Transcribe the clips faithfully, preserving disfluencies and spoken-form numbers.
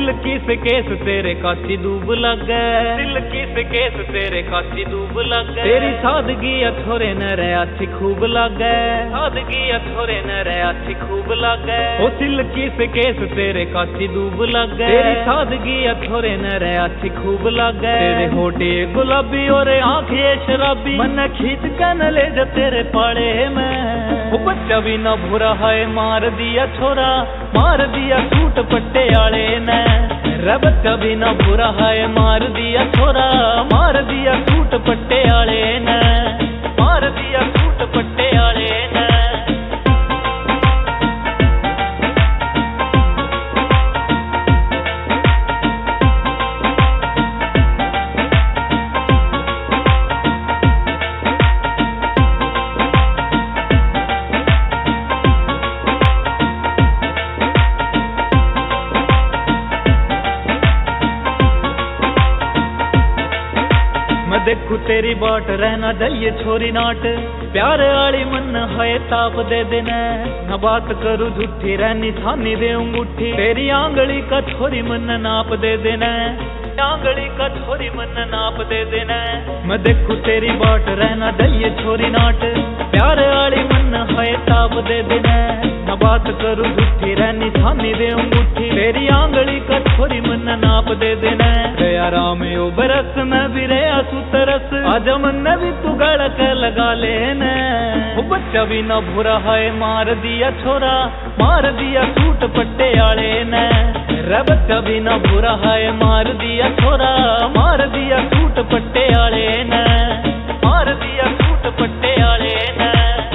Silkie से case तेरे काची दूब लग गए, सिल्की से केस तेरे काची दूब लग गए। तेरी सादगी अछोरे न रे अच्छी खूब लग गए, सादगी अछोरे न रे अच्छी खूब लग गए। ओ सिल्की से केस तेरे काची दूब लग गए, तेरी सादगी अछोरे न रे अच्छी खूब लग गए। तेरे होठे गुलाबी और आंखें शराबी, मन खींच के न ले जा तेरे पाले में। वो बच्चा भी न बुरा है मार दिया छोरा, मार दिया सूट पट्टे आले ने। रे बच्चा भी न बुरा है मार दिया छोरा, मार दिया सूट पट्टे आले ने, मार दिया सूट पट्टे आले ने। देखू तेरी बाट रहना जाइए छोरी नाट, प्यार आली मन है ताप दे देना। न बात करूँ झूठी रहनी थानी दे अंगूठी, तेरी आंगली का छोरी मन नाप दे देना, आंगली का छोरी मन नाप दे देना। मैं देखू तेरी बाट रहना जाइए छोरी नाट, प्यार आली मन है ताप दे देना। न बात करूँ झूठी रहनी थानी दे अंगूठी, तेरी आंगली का छोरी मन नाप दे देना। रे आराम यो बरस में भी रे सुतरस, आज मन भी तू गड़क लगा लेना। वो बच्चा भी न बुरा है मार दिया छोरा, मार दिया सूट पट्टे आले ने। रे बच्चा भी न बुरा है मार दिया छोरा, मार दिया सूट पट्टे आले ने, मार दिया सूट पट्टे आले ने।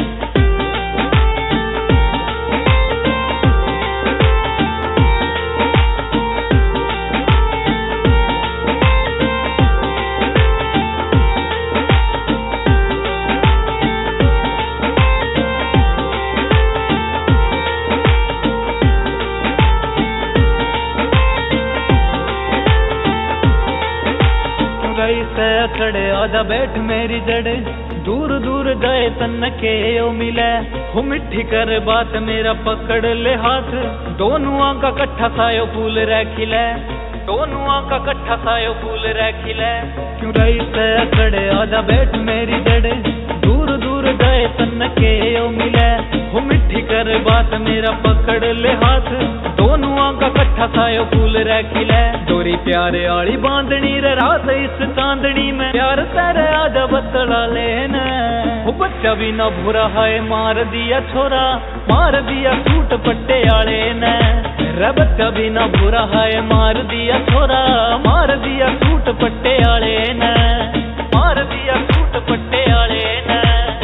से खड़े आजा बैठ मेरी जड़े, दूर दूर गए तन के ओ मिले। हो मिठी कर बात मेरा पकड़ ले हाथ, दोनों का कट्ठा सायो फूल रे खिले, दोनों का कट्ठा सायो फूल रे खिले। क्यों रही से खड़े आजा बैठ मेरी जड़े, दूर दूर गए तन के ओ मिले। हो मिठी कर बात मेरा पकड़ ले हाथ, दोनों का कट्ठा सायो फूल रे खिले। डोरी प्यारे आली बांधनी रे रात इस चांदनी में, प्यार तेरे आजा बतला लेना। वो बच्चा भी न बुरा है मार दिया छोरा, मार दिया सूट पट्टे आले ने। रे बच्चा भी न बुरा है मार दिया छोरा, मार दिया सूट पट्टे आले ने, मार दिया सूट पट्टे आले ने।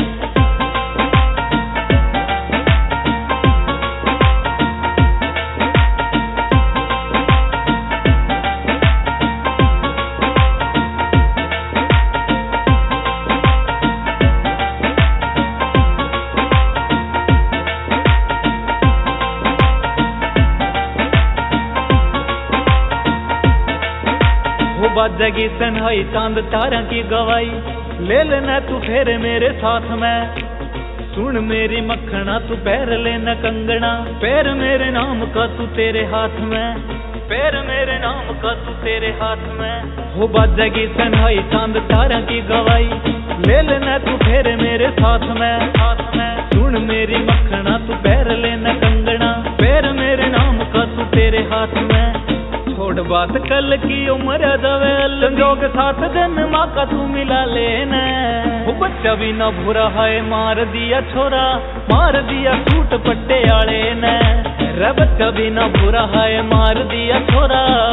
बाजेगी सनहाई चांद तारा की गवाई, ले लेना तू फेर मेरे साथ में। सुन मेरी मक्खना तू पैर लेना कंगना, पैर मेरे नाम का तू तेरे हाथ में, पैर मेरे नाम का तू तेरे हाथ में। हो बाजेगी सनहाई चांद तारा की गवाई, ले लेना तू फेर मेरे साथ में, साथ में। सुन मेरी मक्खना तू पैर लेना कंगना, पैर मेरे नाम का तू तेरे हाथ में। छोड़ बात कल की उम्र दवे, संजोग साथ जन्मा का तू मिला लेना। वो बच्चा भी न बुरा है मार दिया छोरा, मार दिया सूट पट्टे आले ने। रे बच्चा भी न बुरा है मार दिया छोरा,